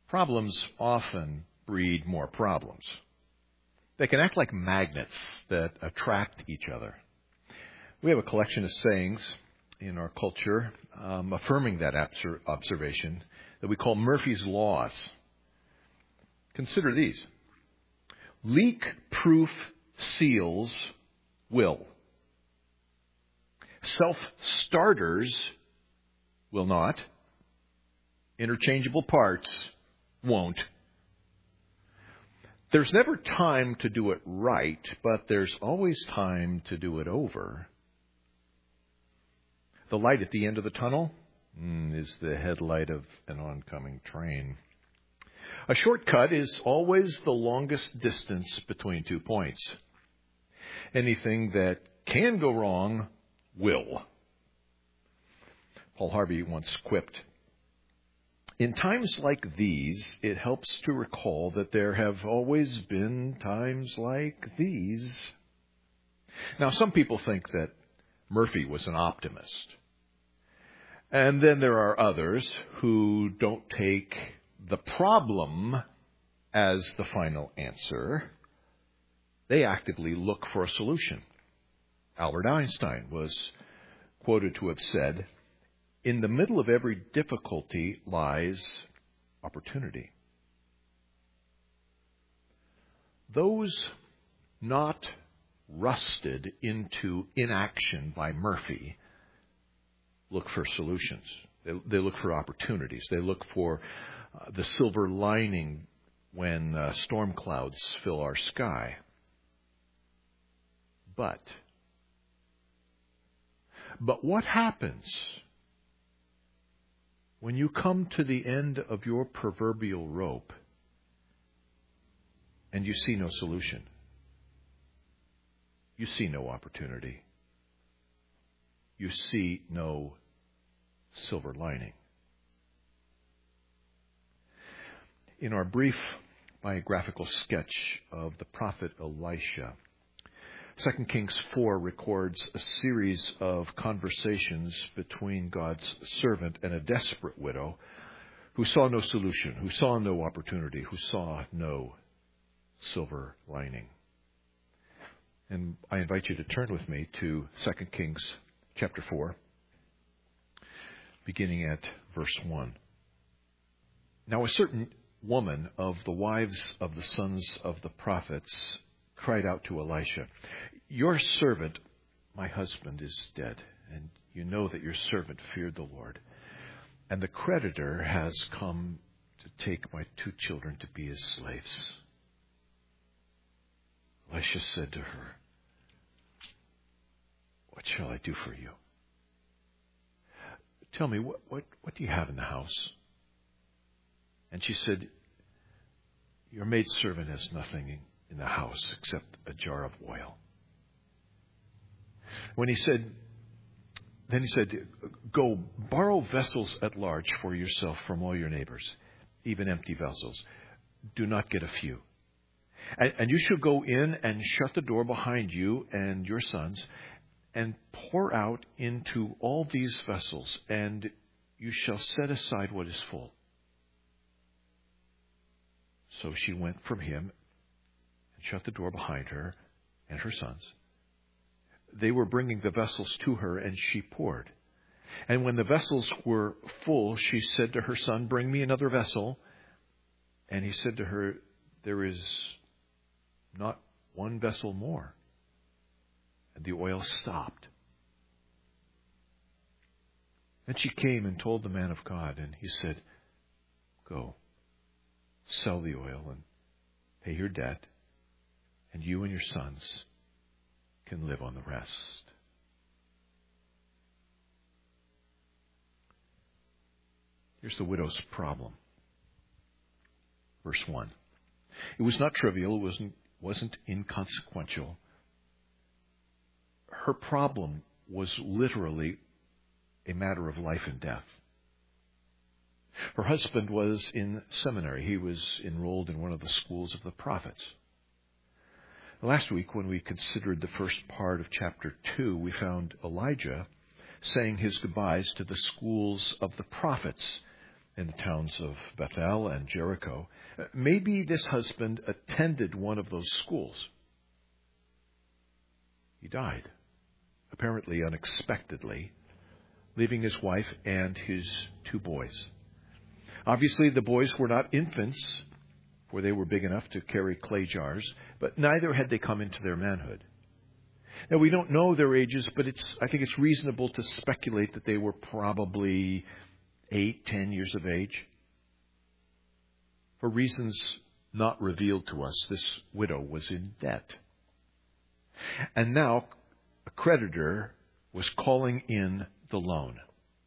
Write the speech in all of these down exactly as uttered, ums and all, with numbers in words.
Problems often breed more problems. They can act like magnets that attract each other. We have a collection of sayings in our culture um, affirming that absur- observation that we call Murphy's Laws. Consider these. Leak-proof seals will. Self-starters will not. Interchangeable parts won't. There's never time to do it right, but there's always time to do it over. The light at the end of the tunnel mm, is the headlight of an oncoming train. A shortcut is always the longest distance between two points. Anything that can go wrong will. Paul Harvey once quipped, "In times like these, it helps to recall that there have always been times like these." Now, some people think that Murphy was an optimist. And then there are others who don't take the problem as the final answer. They actively look for a solution. Albert Einstein was quoted to have said, "In the middle of every difficulty lies opportunity." Those not rusted into inaction by Murphy look for solutions. They, they look for opportunities. They look for uh, the silver lining when uh, storm clouds fill our sky. But, but what happens when you come to the end of your proverbial rope and you see no solution? You see no opportunity. You see no silver lining. In our brief biographical sketch of the prophet Elisha, Second Kings four records a series of conversations between God's servant and a desperate widow who saw no solution, who saw no opportunity, who saw no silver lining. And I invite you to turn with me to Second Kings chapter four, beginning at verse one. Now a certain woman of the wives of the sons of the prophets cried out to Elisha, "Your servant, my husband, is dead, and you know that your servant feared the Lord. And the creditor has come to take my two children to be his slaves." Elisha said to her, "What shall I do for you? Tell me, what, what, what do you have in the house?" And she said, "Your maidservant has nothing in, in the house except a jar of oil." When he said, then he said, "Go, borrow vessels at large for yourself from all your neighbors, even empty vessels. Do not get a few. And, and you shall go in and shut the door behind you and your sons, and pour out into all these vessels, and you shall set aside what is full." So she went from him and shut the door behind her and her sons. They were bringing the vessels to her, and she poured. And when the vessels were full, she said to her son, "Bring me another vessel." And he said to her, "There is not one vessel more." And the oil stopped. Then she came and told the man of God, and he said, "Go, sell the oil and pay your debt, and you and your sons can live on the rest." Here's the widow's problem. Verse one. It was not trivial. It wasn't, wasn't inconsequential. Her problem was literally a matter of life and death. Her husband was in seminary. He was enrolled in one of the schools of the prophets. Last week, when we considered the first part of chapter two, we found Elijah saying his goodbyes to the schools of the prophets in the towns of Bethel and Jericho. Maybe this husband attended one of those schools. He died, apparently unexpectedly, leaving his wife and his two boys. Obviously, the boys were not infants, for they were big enough to carry clay jars, but neither had they come into their manhood. Now, we don't know their ages, but it's I think it's reasonable to speculate that they were probably eight, ten years of age. For reasons not revealed to us, this widow was in debt. And now a creditor was calling in the loan.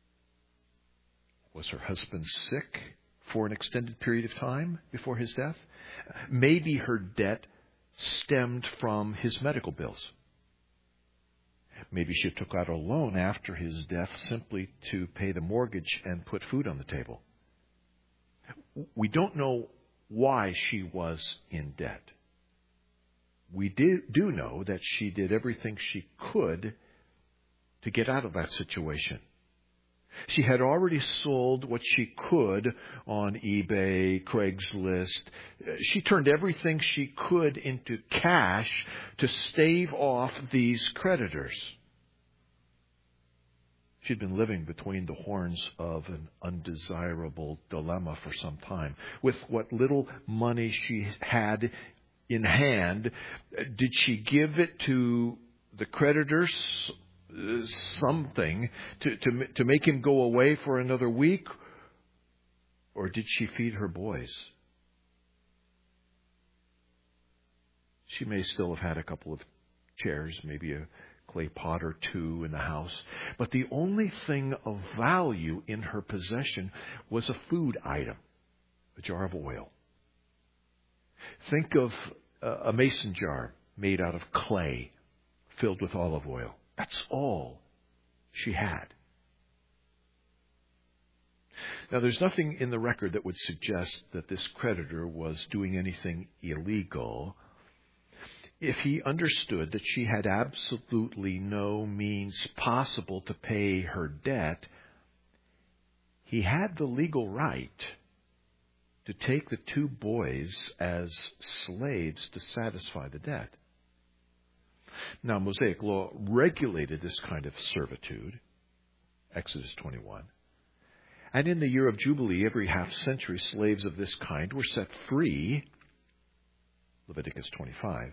Was her husband sick for an extended period of time before his death? Maybe her debt stemmed from his medical bills. Maybe she took out a loan after his death simply to pay the mortgage and put food on the table. We don't know why she was in debt. We do, do know that she did everything she could to get out of that situation. She had already sold what she could on eBay, Craigslist. She turned everything she could into cash to stave off these creditors. She'd been living between the horns of an undesirable dilemma for some time. With what little money she had in hand, did she give it to the creditors? Something to, to to make him go away for another week? Or did she feed her boys? She may still have had a couple of chairs, maybe a clay pot or two in the house. But the only thing of value in her possession was a food item, a jar of oil. Think of a mason jar made out of clay filled with olive oil. That's all she had. Now, there's nothing in the record that would suggest that this creditor was doing anything illegal. If he understood that she had absolutely no means possible to pay her debt, he had the legal right to take the two boys as slaves to satisfy the debt. Now, Mosaic law regulated this kind of servitude, Exodus twenty-one. And in the year of Jubilee, every half century, slaves of this kind were set free, Leviticus twenty-five.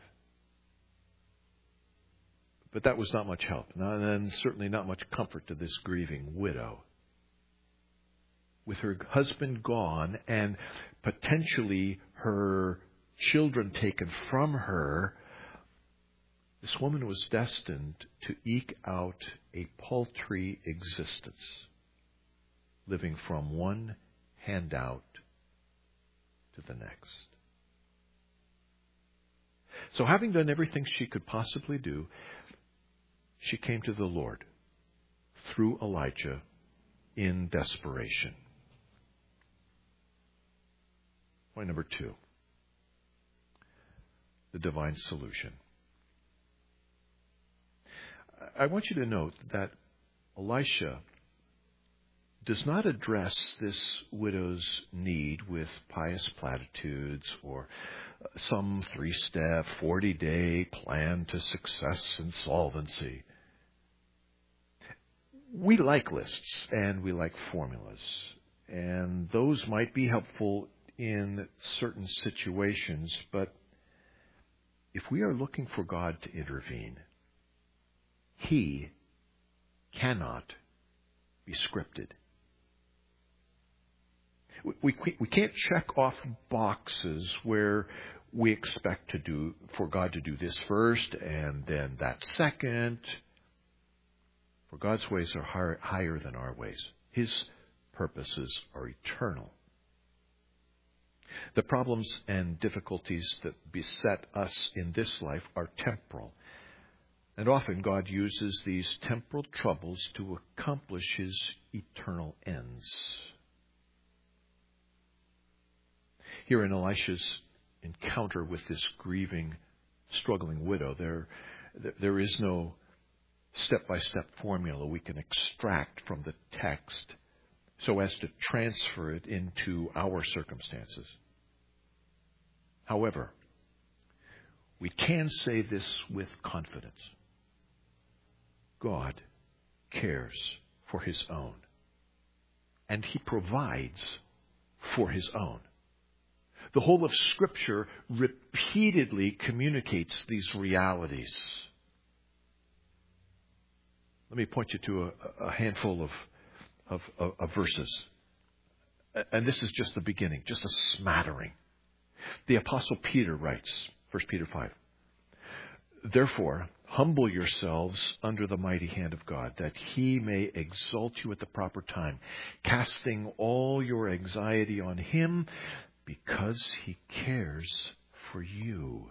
But that was not much help, and certainly not much comfort to this grieving widow. With her husband gone and potentially her children taken from her, this woman was destined to eke out a paltry existence, living from one handout to the next. So having done everything she could possibly do, she came to the Lord through Elijah in desperation. Point number two, the divine solution. I want you to note that Elisha does not address this widow's need with pious platitudes or some three-step, forty-day plan to success and solvency. We like lists and we like formulas, and those might be helpful in certain situations, but if we are looking for God to intervene, He cannot be scripted. We, we, we can't check off boxes where we expect to do for God to do this first and then that second. For God's ways are higher, higher than our ways. His purposes are eternal. The problems and difficulties that beset us in this life are temporal. And often God uses these temporal troubles to accomplish His eternal ends. Here in Elisha's encounter with this grieving, struggling widow, there, there is no step-by-step formula we can extract from the text so as to transfer it into our circumstances. However, we can say this with confidence. God cares for His own, and He provides for His own. The whole of Scripture repeatedly communicates these realities. Let me point you to a, a handful of, of, of, of verses. And this is just the beginning, just a smattering. The Apostle Peter writes, First Peter five, "Therefore, humble yourselves under the mighty hand of God, that He may exalt you at the proper time, casting all your anxiety on Him, because He cares for you."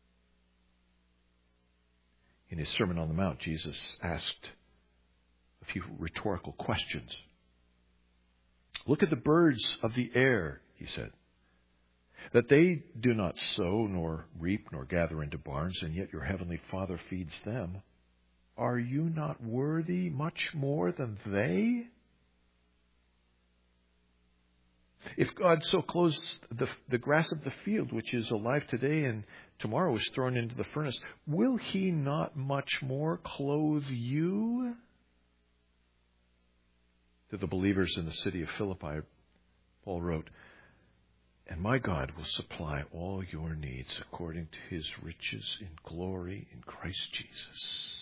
In His Sermon on the Mount, Jesus asked a few rhetorical questions. "Look at the birds of the air," He said, "that they do not sow, nor reap, nor gather into barns, and yet your heavenly Father feeds them. Are you not worthy much more than they? If God so clothes the, the grass of the field, which is alive today and tomorrow is thrown into the furnace, will He not much more clothe you?" To the believers in the city of Philippi, Paul wrote, "And my God will supply all your needs according to His riches in glory in Christ Jesus."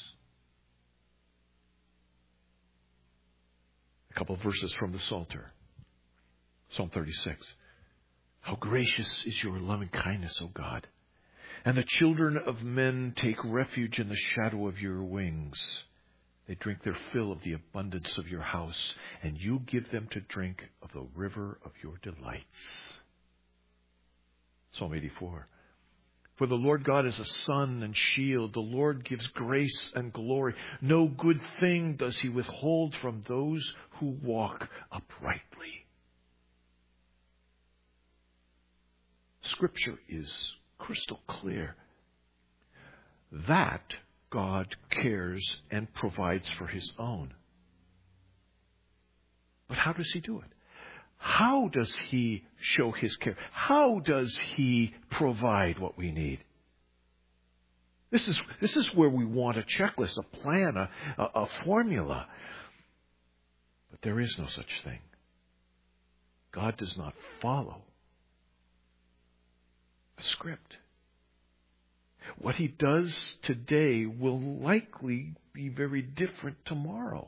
A couple of verses from the Psalter. Psalm thirty-six. "How gracious is your loving kindness, O God, and the children of men take refuge in the shadow of your wings. They drink their fill of the abundance of your house, and you give them to drink of the river of your delights." Psalm eighty-four. "For the Lord God is a sun and shield. The Lord gives grace and glory. No good thing does He withhold from those who walk uprightly." Scripture is crystal clear that God cares and provides for His own. But how does He do it? How does He show His care? How does He provide what we need? This is, this is where we want a checklist, a plan, a, a, a formula. But there is no such thing. God does not follow a script. What He does today will likely be very different tomorrow.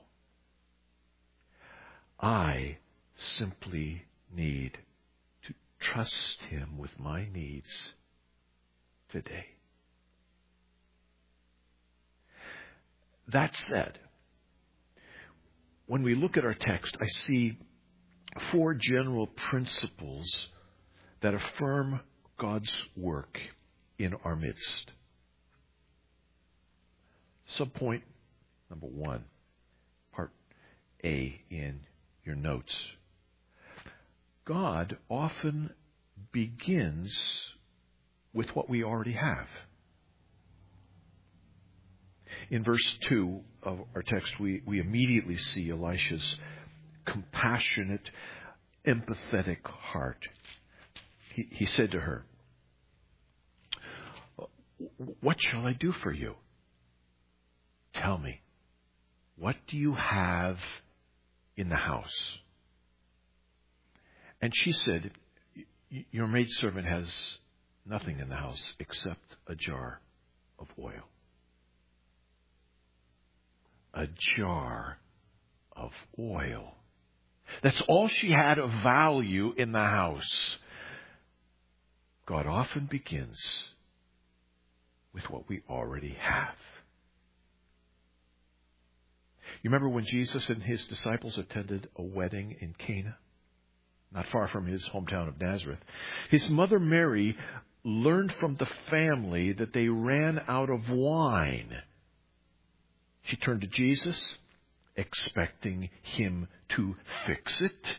I simply need to trust Him with my needs today. That said, when we look at our text, I see four general principles that affirm God's work in our midst. Subpoint number one, part A in your notes. God often begins with what we already have. In verse two of our text, we, we immediately see Elisha's compassionate, empathetic heart. He, he said to her, "What shall I do for you? Tell me, what do you have in the house?" And she said, "Your maidservant has nothing in the house except a jar of oil." A jar of oil. That's all she had of value in the house. God often begins with what we already have. You remember when Jesus and His disciples attended a wedding in Cana, not far from His hometown of Nazareth? His mother Mary learned from the family that they ran out of wine. She turned to Jesus, expecting Him to fix it.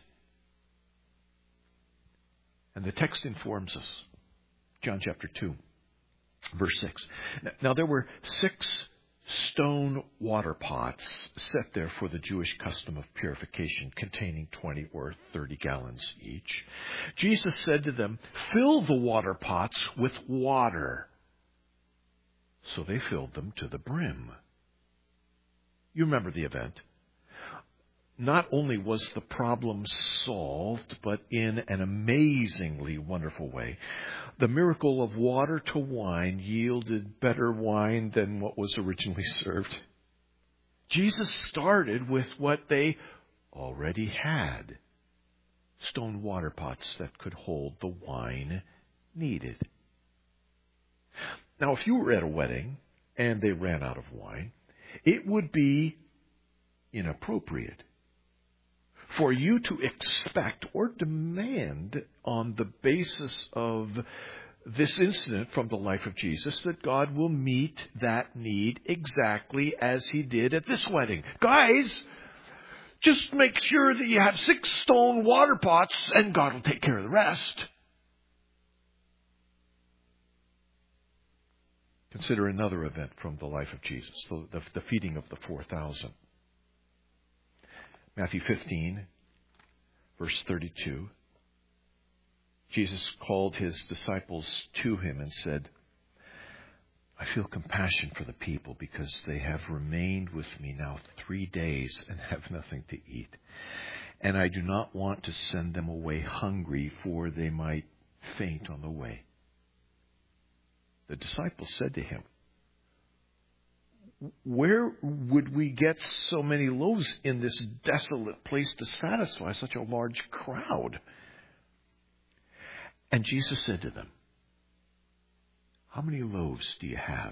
And the text informs us. John chapter two, verse six. Now there were six stone water pots set there for the Jewish custom of purification, containing twenty or thirty gallons each. Jesus said to them, "Fill the water pots with water." So they filled them to the brim. You remember the event. Not only was the problem solved, but in an amazingly wonderful way. The miracle of water to wine yielded better wine than what was originally served. Jesus started with what they already had. Stone water pots that could hold the wine needed. Now, if you were at a wedding and they ran out of wine, it would be inappropriate for you to expect or demand, on the basis of this incident from the life of Jesus, that God will meet that need exactly as He did at this wedding. Guys, just make sure that you have six stone water pots and God will take care of the rest. Consider another event from the life of Jesus, the, the, the feeding of the four thousand. Matthew fifteen, verse thirty-two. Jesus called His disciples to Him and said, "I feel compassion for the people because they have remained with me now three days and have nothing to eat. And I do not want to send them away hungry, for they might faint on the way." The disciples said to Him, "Where would we get so many loaves in this desolate place to satisfy such a large crowd?" And Jesus said to them, "How many loaves do you have?"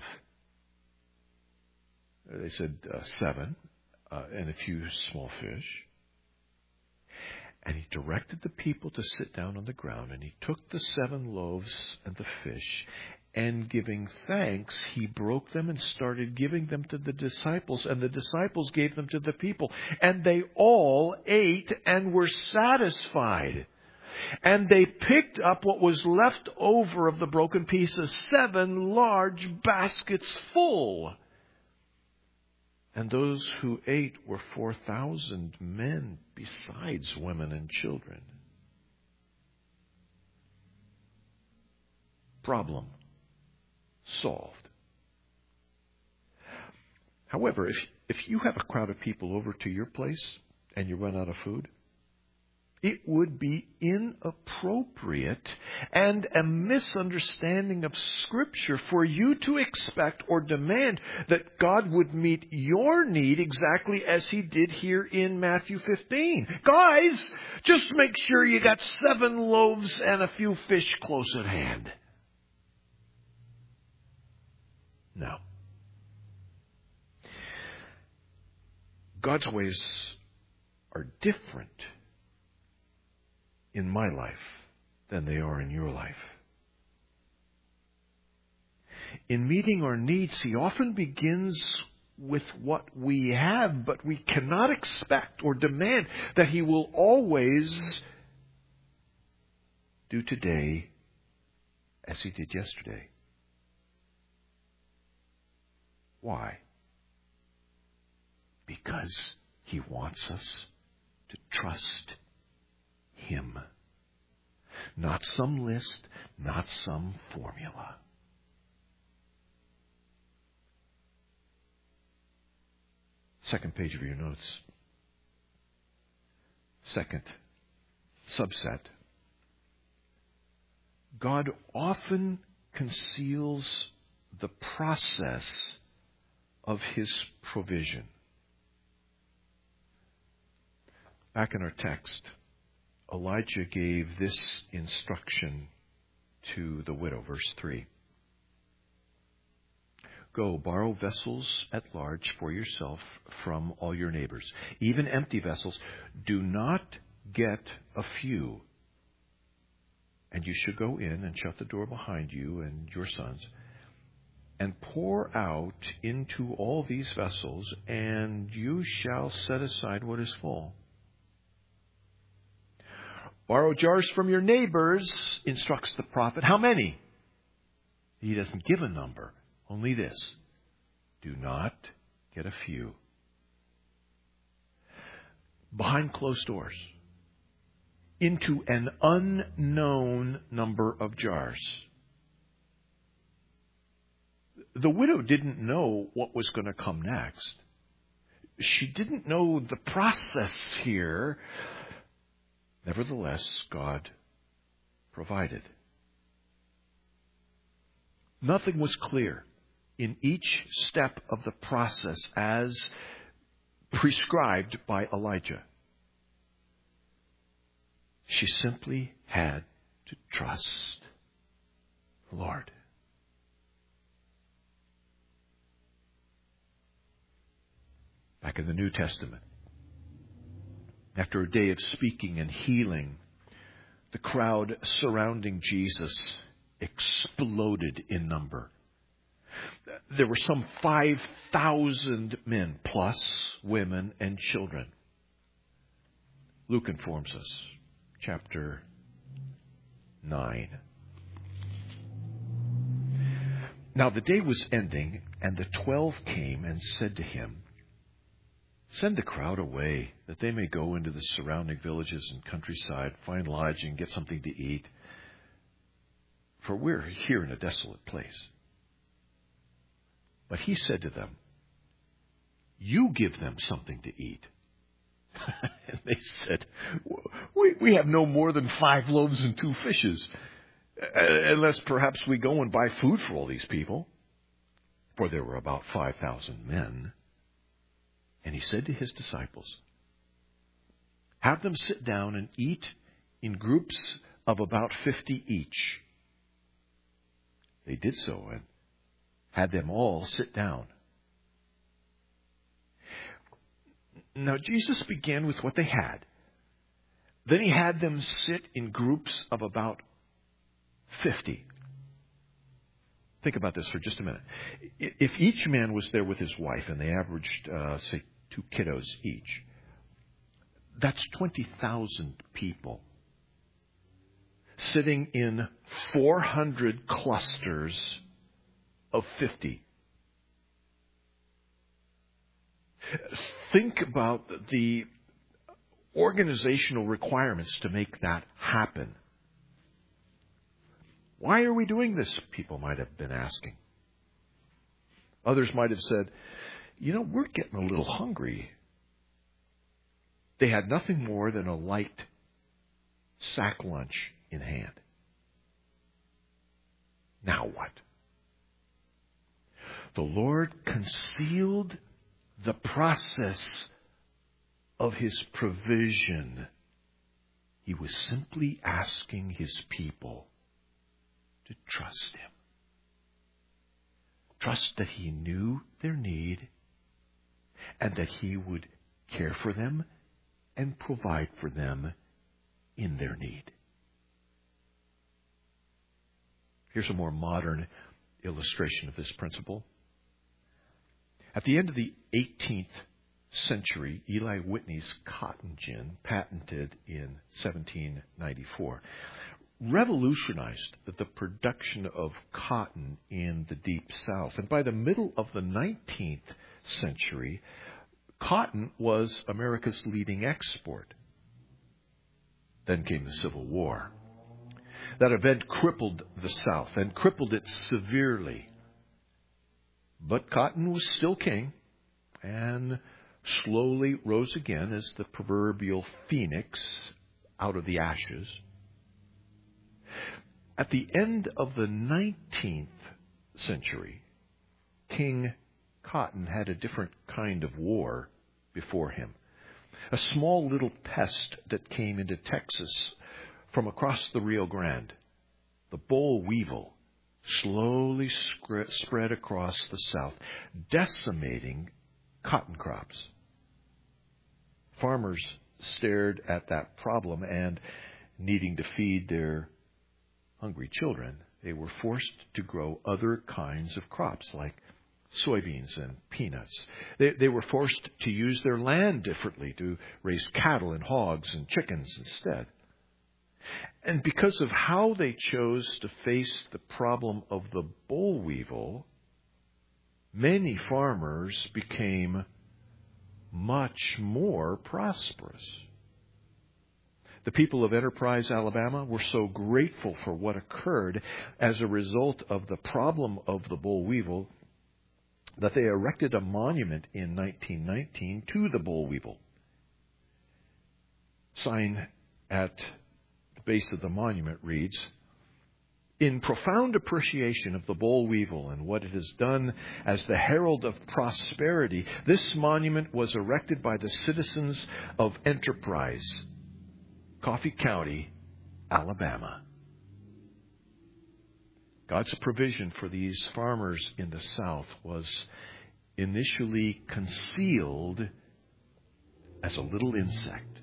They said, uh, seven, uh, and a few small fish. And He directed the people to sit down on the ground, and He took the seven loaves and the fish, and giving thanks, He broke them and started giving them to the disciples, and the disciples gave them to the people. And they all ate and were satisfied. And they picked up what was left over of the broken pieces, seven large baskets full. And those who ate were four thousand men, besides women and children. Problem solved. However, if if you have a crowd of people over to your place and you run out of food, it would be inappropriate and a misunderstanding of Scripture for you to expect or demand that God would meet your need exactly as He did here in Matthew fifteen. Guys, just make sure you got seven loaves and a few fish close at hand. No. God's ways are different in my life than they are in your life. In meeting our needs, He often begins with what we have, but we cannot expect or demand that He will always do today as He did yesterday. Why? Because He wants us to trust Him. Not some list, not some formula. Second page of your notes. Second subset. God often conceals the process of His provision. Back in our text, Elijah gave this instruction to the widow, verse three. "Go, borrow vessels at large for yourself from all your neighbors, even empty vessels. Do not get a few. And you should go in and shut the door behind you and your sons, and pour out into all these vessels, and you shall set aside what is full. Borrow jars from your neighbors," instructs the prophet. How many? He doesn't give a number. Only this. do not get a few. Behind closed doors, into an unknown number of jars. The widow didn't know what was going to come next. She didn't know the process here. Nevertheless, God provided. Nothing was clear in each step of the process as prescribed by Elijah. She simply had to trust the Lord. Back in the New Testament, after a day of speaking and healing, the crowd surrounding Jesus exploded in number. There were some five thousand men, plus women and children. Luke informs us, chapter nine. Now the day was ending, and the twelve came and said to him, "Send the crowd away, that they may go into the surrounding villages and countryside, find lodging, get something to eat. For we're here in a desolate place." But he said to them, "You give them something to eat." And they said, we, we have no more than five loaves and two fishes, unless perhaps we go and buy food for all these people. For there were about five thousand men. And he said to his disciples, "Have them sit down and eat in groups of about fifty each." They did so and had them all sit down. Now Jesus began with what they had. Then he had them sit in groups of about fifty. Think about this for just a minute. If each man was there with his wife and they averaged, uh, say, two kiddos each, that's twenty thousand people sitting in four hundred clusters of fifty. Think about the organizational requirements to make that happen. Why are we doing this? People might have been asking. Others might have said, you know, we're getting a little hungry. They had nothing more than a light sack lunch in hand. Now what? The Lord concealed the process of His provision. He was simply asking His people to trust Him. Trust that He knew their need and that He would care for them and provide for them in their need. Here's a more modern illustration of this principle. At the end of the eighteenth century, Eli Whitney's cotton gin, patented in seventeen ninety-four, revolutionized the production of cotton in the Deep South. And by the middle of the nineteenth century, cotton was America's leading export. Then came the Civil War. That event crippled the South and crippled it severely. But cotton was still king and slowly rose again as the proverbial phoenix out of the ashes. At the end of the nineteenth century, King Cotton had a different kind of war before him. A small little pest that came into Texas from across the Rio Grande, the boll weevil, slowly spread across the South, decimating cotton crops. Farmers stared at that problem and, needing to feed their hungry children, they were forced to grow other kinds of crops like soybeans and peanuts. They, they were forced to use their land differently, to raise cattle and hogs and chickens instead. And because of how they chose to face the problem of the boll weevil, many farmers became much more prosperous. The people of Enterprise, Alabama, were so grateful for what occurred as a result of the problem of the boll weevil that they erected a monument in nineteen nineteen to the boll weevil. Sign at the base of the monument reads, "In profound appreciation of the boll weevil and what it has done as the herald of prosperity, this monument was erected by the citizens of Enterprise, Coffee County, Alabama." God's provision for these farmers in the South was initially concealed as a little insect.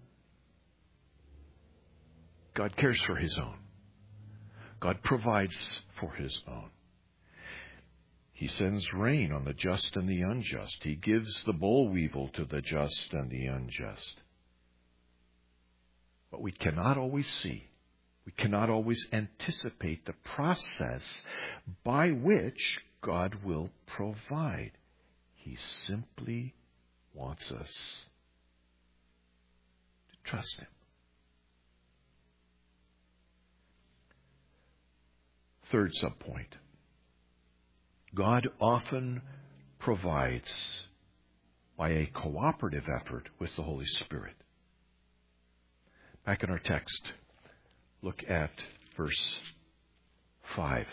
God cares for His own. God provides for His own. He sends rain on the just and the unjust. He gives the boll weevil to the just and the unjust. But we cannot always see, we cannot always anticipate the process by which God will provide. He simply wants us to trust Him. Third subpoint. God often provides by a cooperative effort with the Holy Spirit. Back in our text, look at verse five.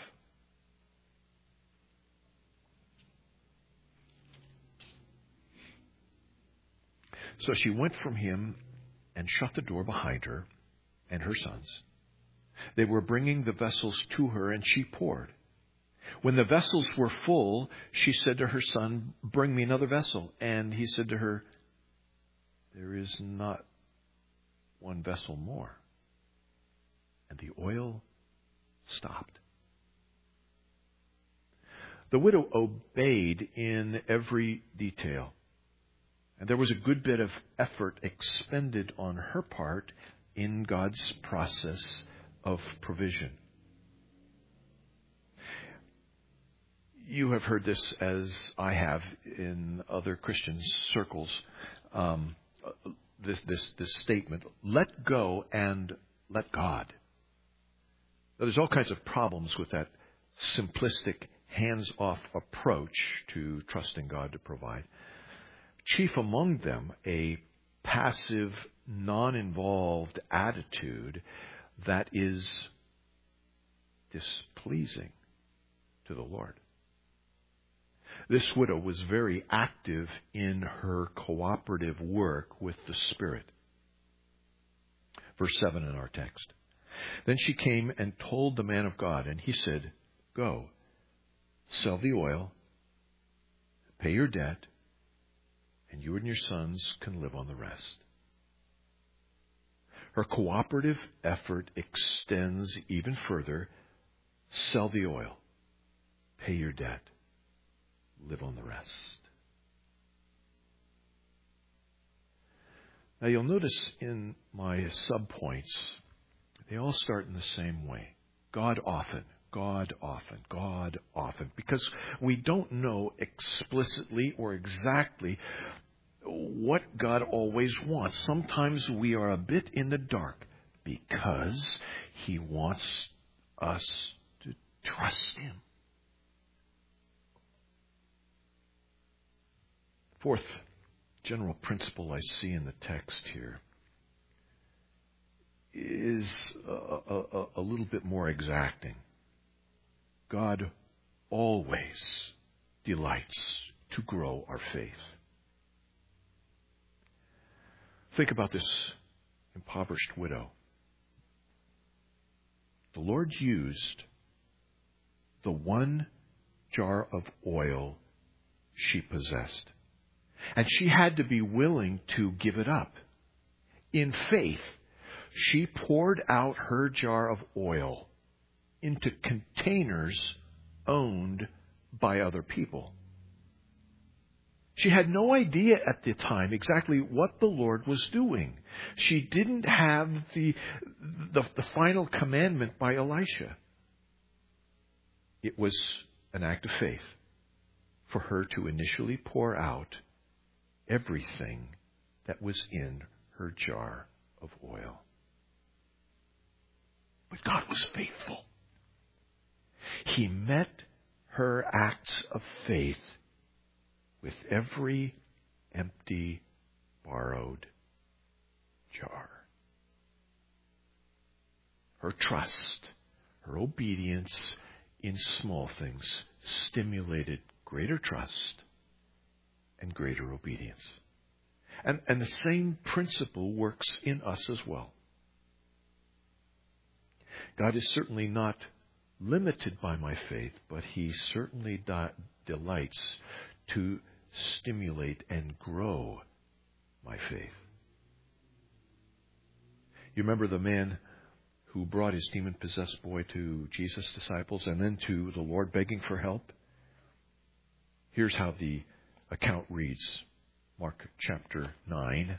So she went from him and shut the door behind her and her sons. They were bringing the vessels to her, and she poured. When the vessels were full, she said to her son, "Bring me another vessel." And he said to her, "There is not one vessel more." And the oil stopped. The widow obeyed in every detail. And there was a good bit of effort expended on her part in God's process of provision. You have heard this as I have in other Christian circles, um, this, this, this statement, let go and let God. Now, there's all kinds of problems with that simplistic, hands-off approach to trusting God to provide. Chief among them, a passive, non-involved attitude that is displeasing to the Lord. This widow was very active in her cooperative work with the Spirit. Verse seven in our text. Then she came and told the man of God, and he said, "Go, sell the oil, pay your debt, and you and your sons can live on the rest." Her cooperative effort extends even further. Sell the oil, pay your debt, live on the rest. Now you'll notice in my subpoints, they all start in the same way. God often, God often, God often. Because we don't know explicitly or exactly what God always wants. Sometimes we are a bit in the dark because He wants us to trust Him. Fourth general principle I see in the text here is a, a, a little bit more exacting. God always delights to grow our faith. Think about this impoverished widow. The Lord used the one jar of oil she possessed. And she had to be willing to give it up. In faith, she poured out her jar of oil into containers owned by other people. She had no idea at the time exactly what the Lord was doing. She didn't have the, the, the final commandment by Elisha. It was an act of faith for her to initially pour out everything that was in her jar of oil. But God was faithful. He met her acts of faith with every empty, borrowed jar. Her trust, her obedience in small things stimulated greater trust and greater obedience. And, and the same principle works in us as well. God is certainly not limited by my faith, but He certainly de- delights to stimulate and grow my faith. You remember the man who brought his demon-possessed boy to Jesus' disciples and then to the Lord begging for help? Here's how the account reads. Mark chapter nine,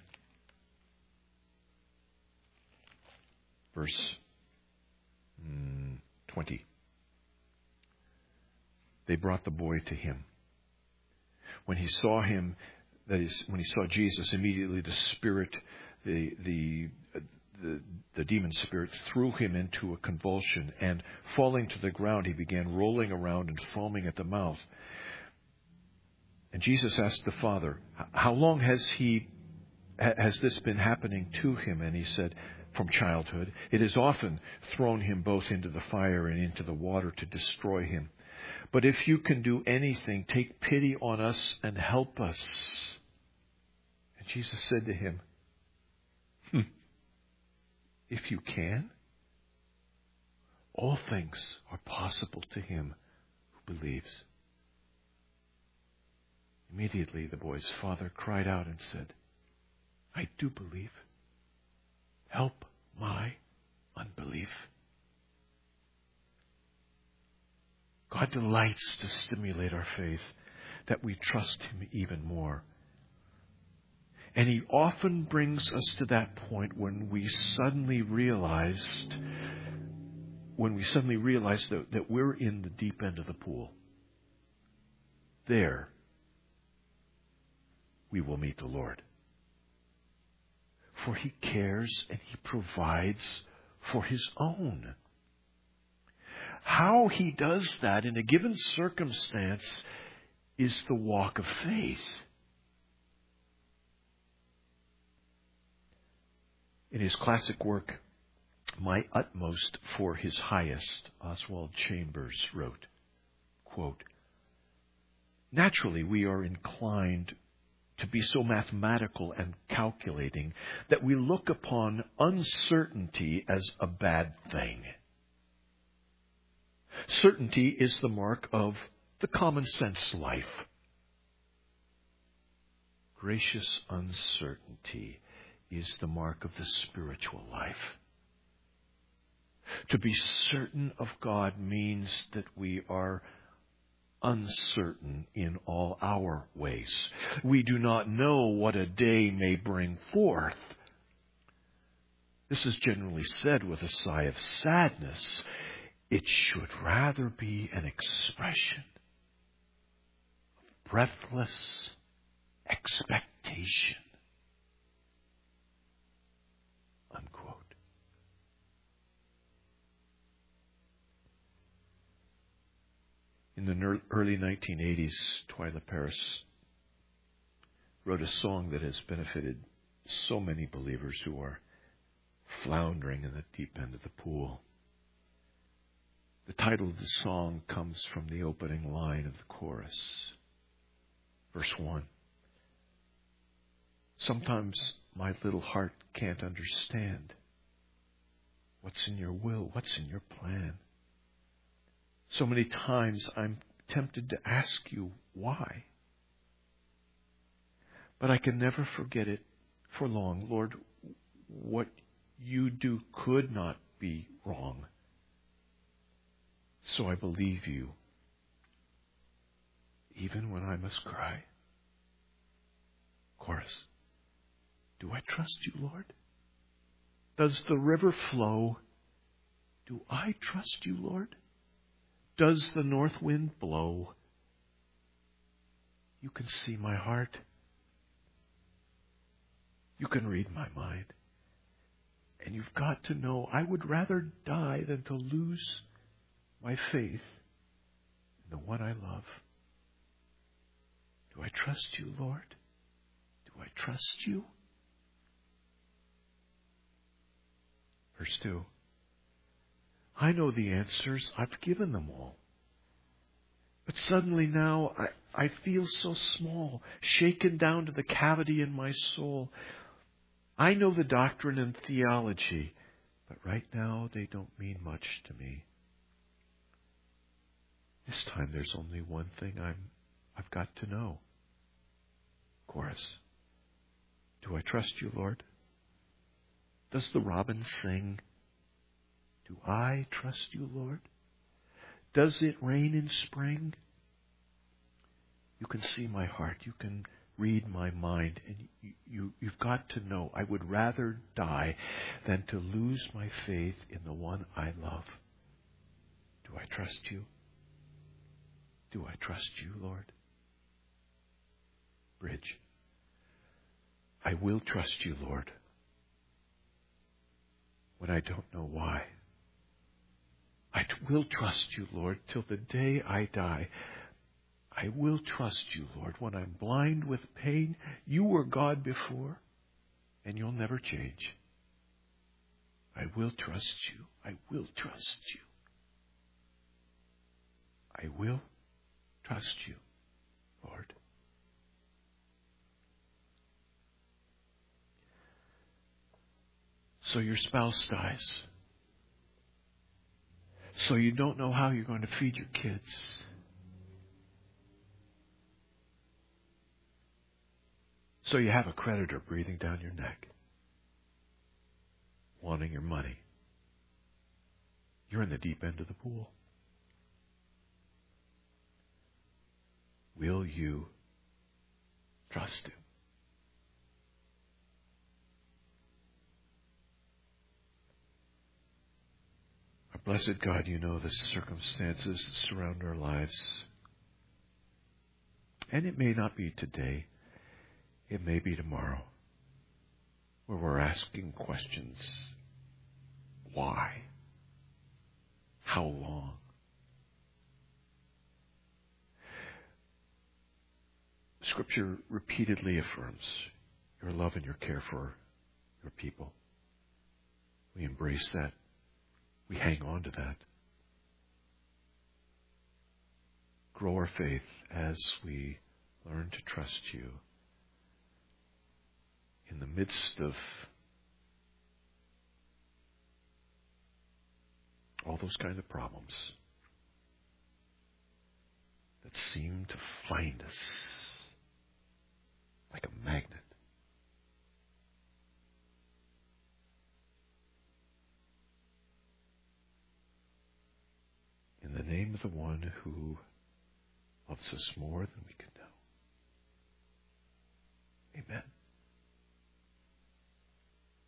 verse mm, twenty. They brought the boy to him. When he saw him, that is, when he saw Jesus, immediately the spirit, the the the, the demon spirit, threw him into a convulsion, and falling to the ground, he began rolling around and foaming at the mouth. And Jesus asked the father, "How long has he has this been happening to him?" And he said, "From childhood. It has often thrown him both into the fire and into the water to destroy him. But if you can do anything, take pity on us and help us." And Jesus said to him, hmm, "If you can, all things are possible to him who believes." Immediately the boy's father cried out and said, "I do believe. Help my unbelief." God delights to stimulate our faith, that we trust Him even more. And He often brings us to that point when we suddenly realized, when we suddenly realize that, that we're in the deep end of the pool. There, we will meet the Lord. For He cares and He provides for His own. How He does that in a given circumstance is the walk of faith. In his classic work, My Utmost for His Highest, Oswald Chambers wrote, quote, "Naturally, we are inclined to be so mathematical and calculating that we look upon uncertainty as a bad thing. Certainty is the mark of the common sense life. Gracious uncertainty is the mark of the spiritual life. To be certain of God means that we are uncertain in all our ways. We do not know what a day may bring forth. This is generally said with a sigh of sadness. It should rather be an expression of breathless expectation." Unquote. In the early nineteen eighties, Twyla Paris wrote a song that has benefited so many believers who are floundering in the deep end of the pool. The title of the song comes from the opening line of the chorus. Verse one. "Sometimes my little heart can't understand what's in your will, what's in your plan. So many times I'm tempted to ask you why. But I can never forget it for long. Lord, what you do could not be wrong. So I believe you, even when I must cry." Chorus. "Do I trust you, Lord? Does the river flow? Do I trust you, Lord? Does the north wind blow? You can see my heart. You can read my mind. And you've got to know I would rather die than to lose my faith in the one I love. Do I trust you, Lord? Do I trust you? Verse two. I know the answers. I've given them all. But suddenly now I, I feel so small, shaken down to the cavity in my soul. I know the doctrine and theology, but right now they don't mean much to me. This time there's only one thing I'm, I've got to know. Chorus. Do I trust you, Lord? Does the robin sing? Do I trust you, Lord? Does it rain in spring? You can see my heart. You can read my mind. And you, you, you've got to know I would rather die than to lose my faith in the one I love. Do I trust you? Do I trust you, Lord? Bridge. I will trust you, Lord, when I don't know why. I will trust you, Lord, till the day I die. I will trust you, Lord, when I'm blind with pain. You were God before, and you'll never change. I will trust you. I will trust you. I will trust you, Lord. So your spouse dies. So you don't know how you're going to feed your kids. So you have a creditor breathing down your neck, wanting your money. You're in the deep end of the pool. Will you trust him? Our blessed God, you know the circumstances that surround our lives. And it may not be today. It may be tomorrow, where we're asking questions. Why? How long? Scripture repeatedly affirms your love and your care for your people. We embrace that. We hang on to that. Grow our faith as we learn to trust you in the midst of all those kinds of problems that seem to find us like a magnet. In the name of the one who loves us more than we can know. Amen.